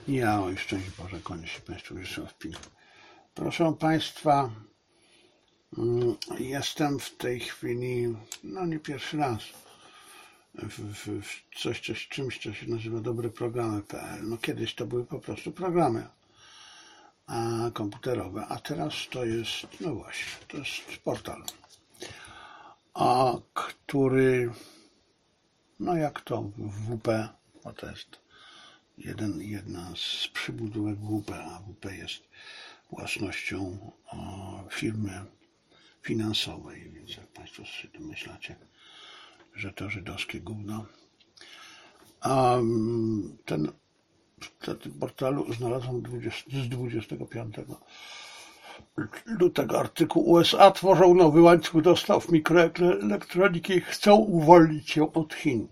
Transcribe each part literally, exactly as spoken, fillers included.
Ja, oj, szczęść Boże, kłaniam się Państwu jeszcze raz pięknie. Proszę Państwa, jestem w tej chwili, no nie pierwszy raz, w, w, w coś, coś, czymś, co się nazywa dobre programy kropka pe el. No kiedyś to były po prostu programy a, komputerowe, a teraz to jest, no właśnie, to jest portal, a, który, no jak to w W P, bo to jest jeden, jedna z przybudówek W P, a W P jest własnością o, firmy finansowej, więc jak Państwo sobie domyślacie, że to żydowskie gówno. A ten, w tym portalu znalazłem z dwudziestego piątego lutego artykuł: U S A tworzą nowy łańcuch dostaw mikroelektroniki i chcą uwolnić ją od Chin.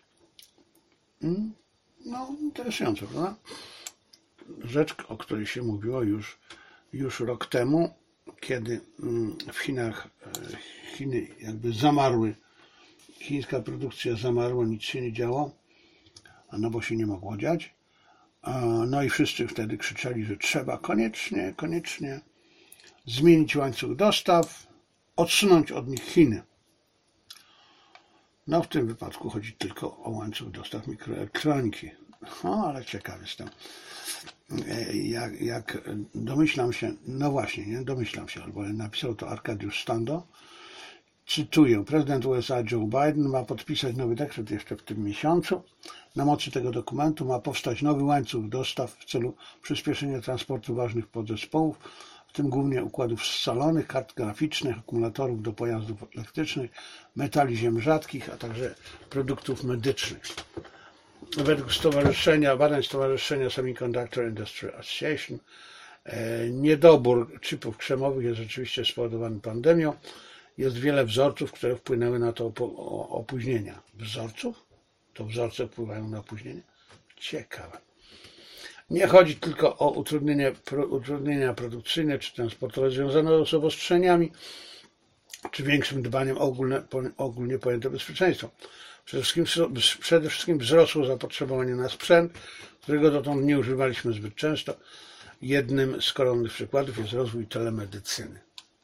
No, interesujące, prawda? Rzecz, o której się mówiło już, już rok temu, kiedy w Chinach Chiny jakby zamarły, chińska produkcja zamarła, nic się nie działo, no bo się nie mogło dziać. No i wszyscy wtedy krzyczeli, że trzeba koniecznie, koniecznie zmienić łańcuch dostaw, odsunąć od nich Chiny. No w tym wypadku chodzi tylko o łańcuch dostaw mikroelektroniki. No ale ciekawy jestem. Jak, jak domyślam się, no właśnie, nie domyślam się, albowiem napisał to Arkadiusz Stando, cytuję: prezydent U S A Joe Biden ma podpisać nowy dekret jeszcze w tym miesiącu. Na mocy tego dokumentu ma powstać nowy łańcuch dostaw w celu przyspieszenia transportu ważnych podzespołów, w tym głównie układów scalonych, kart graficznych, akumulatorów do pojazdów elektrycznych, metali ziem rzadkich, a także produktów medycznych. Według stowarzyszenia, badań Stowarzyszenia Semiconductor Industry Association, niedobór chipów krzemowych jest rzeczywiście spowodowany pandemią. Jest wiele wzorców, które wpłynęły na to opóźnienia. Wzorców? To wzorce wpływają na opóźnienia? Ciekawe. Nie chodzi tylko o utrudnienia, utrudnienia produkcyjne czy transportowe związane z obostrzeniami, czy większym dbaniem o ogólne, ogólnie pojęte bezpieczeństwo. Przede wszystkim, przede wszystkim wzrosło zapotrzebowanie na sprzęt, którego dotąd nie używaliśmy zbyt często. Jednym z koronnych przykładów jest rozwój telemedycyny.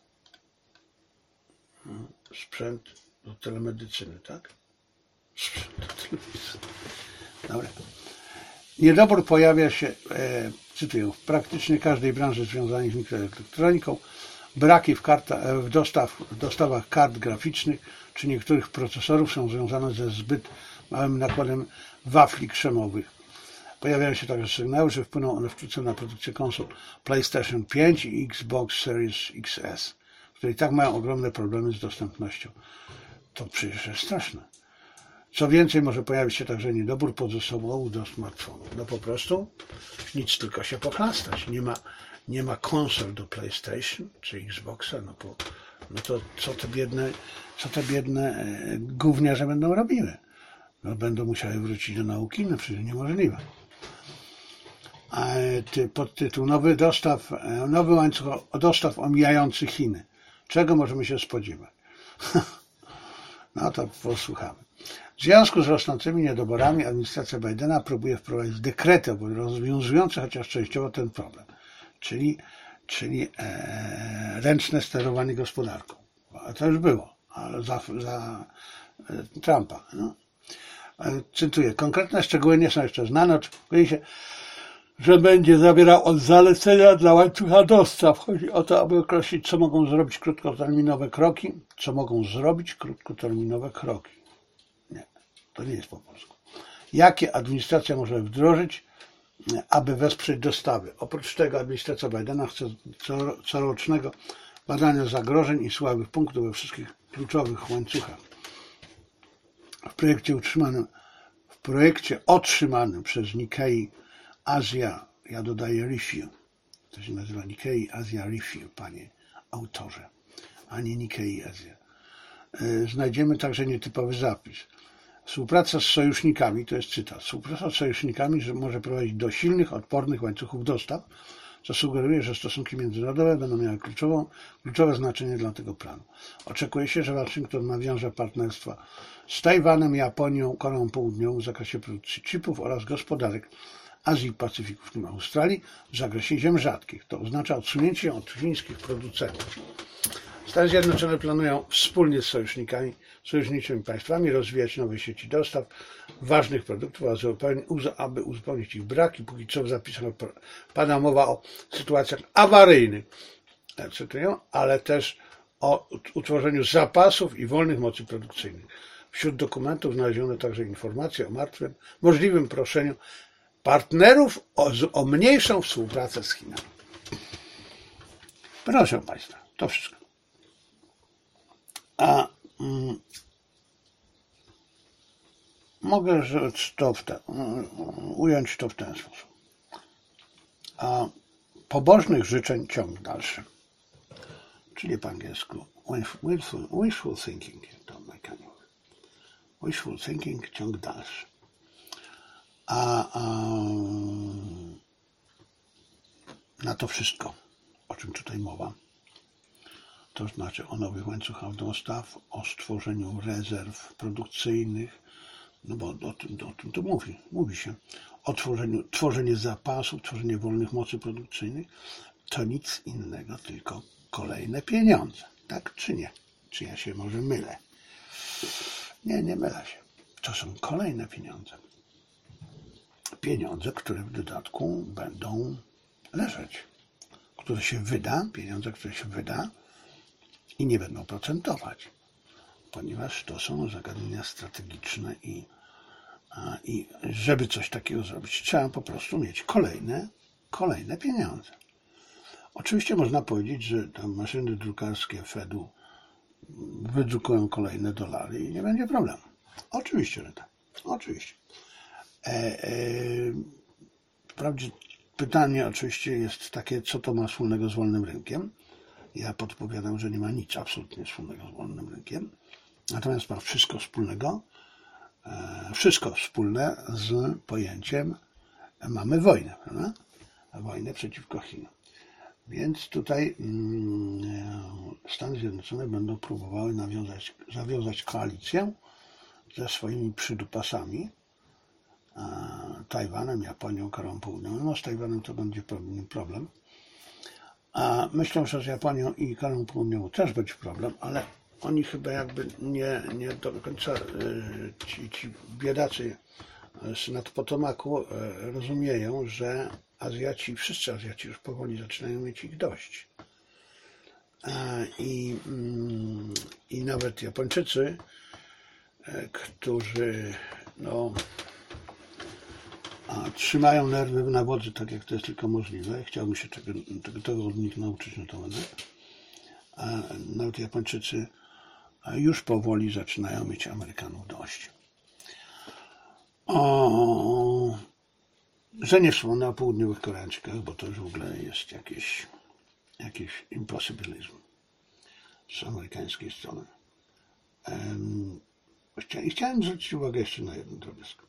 Sprzęt do telemedycyny, tak? Sprzęt do telemedycyny. Dobra. Niedobór pojawia się, e, cytuję, w praktycznie każdej branży związanej z mikroelektroniką. Braki w, karta, w, dostaw, w dostawach kart graficznych czy niektórych procesorów są związane ze zbyt małym nakładem wafli krzemowych. Pojawiają się także sygnały, że wpłyną one wkrótce na produkcję konsol PlayStation pięć i Xbox Series X S, które i tak mają ogromne problemy z dostępnością. To przecież jest straszne. Co więcej, może pojawić się także niedobór podzasobowów do smartfonów. No po prostu nic, tylko się pochlastać. Nie ma, nie ma konsol do PlayStation czy Xboxa, no, bo, no to co te biedne, co te biedne gówniarze będą robiły? No, będą musiały wrócić do nauki? No przecież niemożliwe. A ty, podtytuł: nowy dostaw, nowy łańcuch dostaw omijający Chiny. Czego możemy się spodziewać? No to posłuchamy. W związku z rosnącymi niedoborami administracja Bidena próbuje wprowadzić dekrety rozwiązujące chociaż częściowo ten problem, czyli, czyli e, ręczne sterowanie gospodarką. A to już było, ale za, za e, Trumpa. No. E, cytuję: konkretne szczegóły nie są jeszcze znane. Oczekuje się, że będzie zawierał on zalecenia dla łańcucha dostaw. Chodzi o to, aby określić, co mogą zrobić krótkoterminowe kroki, co mogą zrobić krótkoterminowe kroki. Nie, to nie jest po polsku. Jakie administracja może wdrożyć, aby wesprzeć dostawy? Oprócz tego administracja Bidena chce corocznego badania zagrożeń i słabych punktów we wszystkich kluczowych łańcuchach. W projekcie utrzymanym, w projekcie otrzymanym przez Nikkei Asia, ja dodaję Review, to się nazywa Nikkei Asia Review, panie autorze, a nie Nikkei Asia. Znajdziemy także nietypowy zapis. Współpraca z sojusznikami, to jest cytat, współpraca z sojusznikami że może prowadzić do silnych, odpornych łańcuchów dostaw, co sugeruje, że stosunki międzynarodowe będą miały kluczową, kluczowe znaczenie dla tego planu. Oczekuje się, że Waszyngton nawiąże partnerstwa z Tajwanem, Japonią, Koreą Południową w zakresie produkcji chipów oraz gospodarek Azji, Pacyfiku, w tym Australii, w zakresie ziem rzadkich. To oznacza odsunięcie od chińskich producentów. Stany Zjednoczone planują wspólnie z sojusznikami, sojuszniczymi państwami rozwijać nowe sieci dostaw ważnych produktów, aby uzupełnić ich braki. Póki co w zapisach pada mowa o sytuacjach awaryjnych, cytuję, ale też o utworzeniu zapasów i wolnych mocy produkcyjnych. Wśród dokumentów znaleziono także informacje o martwym, możliwym proszeniu partnerów o, o mniejszą współpracę z Chinami. Proszę Państwa, to wszystko. A mm, mogę rzec to w te, ująć to w ten sposób. A pobożnych życzeń ciąg dalszy, czyli po angielsku wishful, wishful thinking, to amerykanie mówią. Wishful thinking, ciąg dalszy. A, a na to wszystko, o czym tutaj mowa, to znaczy o nowych łańcuchach dostaw, o stworzeniu rezerw produkcyjnych, no bo o tym, o tym to mówi, mówi się, o tworzeniu, tworzenie zapasów, tworzenie wolnych mocy produkcyjnych, to nic innego, tylko kolejne pieniądze. Tak czy nie? Czy ja się może mylę? Nie, nie mylę się. To są kolejne pieniądze. Pieniądze, które w dodatku będą leżeć, które się wyda, pieniądze, które się wyda i nie będą procentować, ponieważ to są zagadnienia strategiczne i, i żeby coś takiego zrobić, trzeba po prostu mieć kolejne, kolejne pieniądze. Oczywiście można powiedzieć, że tam maszyny drukarskie Fedu wydrukują kolejne dolary i nie będzie problemu. Oczywiście, że tak. Oczywiście. E, e, wprawdzie pytanie oczywiście jest takie, co to ma wspólnego z wolnym rynkiem. Ja podpowiadam, że nie ma nic absolutnie wspólnego z wolnym rynkiem. Natomiast ma wszystko wspólnego, e, wszystko wspólne z pojęciem mamy wojnę, prawda? Wojnę przeciwko Chinom. Więc tutaj mm, Stany Zjednoczone będą próbowały nawiązać, zawiązać koalicję ze swoimi przydupasami, Tajwanem, Japonią, Koreą Południową. No z Tajwanem to będzie problem. A myślę, że z Japonią i Koreą Południową też będzie problem, ale oni chyba jakby nie, nie do końca ci, ci biedacy z nad Potomaku rozumieją, że Azjaci, wszyscy Azjaci już powoli zaczynają mieć ich dość. I, i nawet Japończycy, którzy no, a trzymają nerwy na wodzy tak, jak to jest tylko możliwe. Chciałbym się tego, tego, tego od nich nauczyć, no to będę. A nawet Japończycy już powoli zaczynają mieć Amerykanów dość. O, że nie wspomnę o południowych Koreańczykach, bo to już w ogóle jest jakieś, jakiś impossibilizm z amerykańskiej strony. Um, I chciałem zwrócić uwagę jeszcze na jeden drobiazg.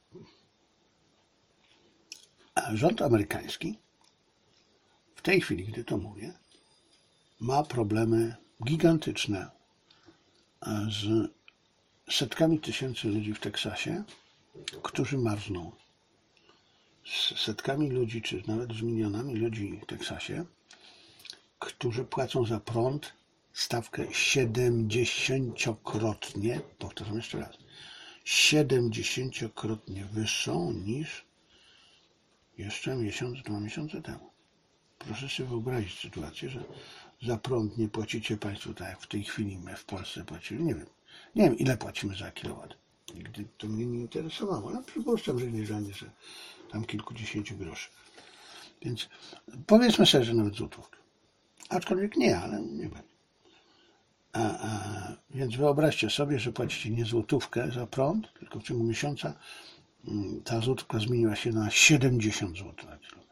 Rząd amerykański w tej chwili, gdy to mówię, ma problemy gigantyczne z setkami tysięcy ludzi w Teksasie, którzy marzną. Z setkami ludzi, czy nawet z milionami ludzi w Teksasie, którzy płacą za prąd stawkę siedemdziesięciokrotnie, powtarzam jeszcze raz, siedemdziesięciokrotnie wyższą niż jeszcze miesiąc, dwa miesiące temu. Proszę sobie wyobrazić sytuację, że za prąd nie płacicie Państwo tak jak w tej chwili my w Polsce płacimy. Nie wiem, nie wiem ile płacimy za kilowat. Nigdy to mnie nie interesowało, ale przypuszczam, że nie żadnie, że tam kilkudziesięciu groszy. Więc powiedzmy sobie, że nawet złotówkę. Aczkolwiek nie, ale nie wiem. A, a, więc wyobraźcie sobie, że płacicie nie złotówkę za prąd, tylko w ciągu miesiąca ta złotówka zmieniła się na siedemdziesiąt złotych na kilogram.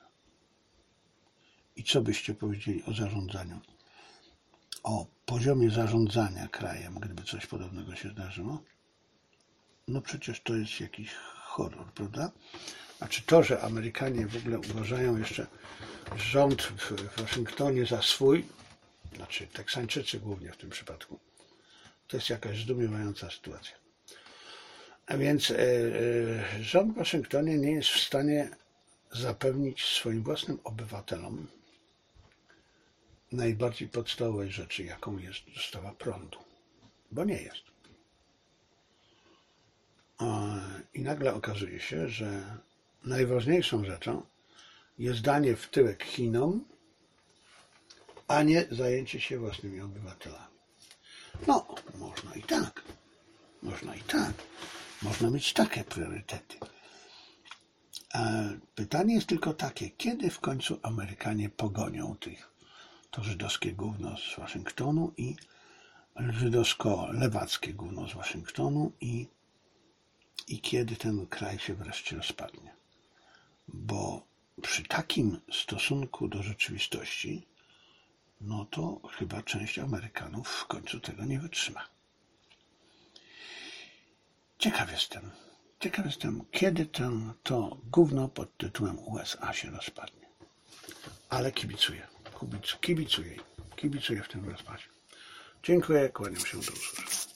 I co byście powiedzieli o zarządzaniu? O poziomie zarządzania krajem, gdyby coś podobnego się zdarzyło? No przecież to jest jakiś horror, prawda? A czy to, że Amerykanie w ogóle uważają jeszcze rząd w Waszyngtonie za swój, znaczy Teksańczycy głównie w tym przypadku, to jest jakaś zdumiewająca sytuacja. A więc e, e, rząd w Waszyngtonie nie jest w stanie zapewnić swoim własnym obywatelom najbardziej podstawowej rzeczy, jaką jest dostawa prądu, bo nie jest. I nagle okazuje się, że najważniejszą rzeczą jest danie w tyłek Chinom, a nie zajęcie się własnymi obywatelami. No, można i tak. Można i tak. Można mieć takie priorytety. Pytanie jest tylko takie, kiedy w końcu Amerykanie pogonią tych, to żydowskie gówno z Waszyngtonu i żydowsko-lewackie gówno z Waszyngtonu i, i kiedy ten kraj się wreszcie rozpadnie. Bo przy takim stosunku do rzeczywistości, no to chyba część Amerykanów w końcu tego nie wytrzyma. Ciekaw jestem, ciekaw jestem, kiedy ten, to gówno pod tytułem U S A się rozpadnie. Ale kibicuję, kibicuję, kibicuję w tym rozpadzie. Dziękuję, kłaniam się do usłyszenia.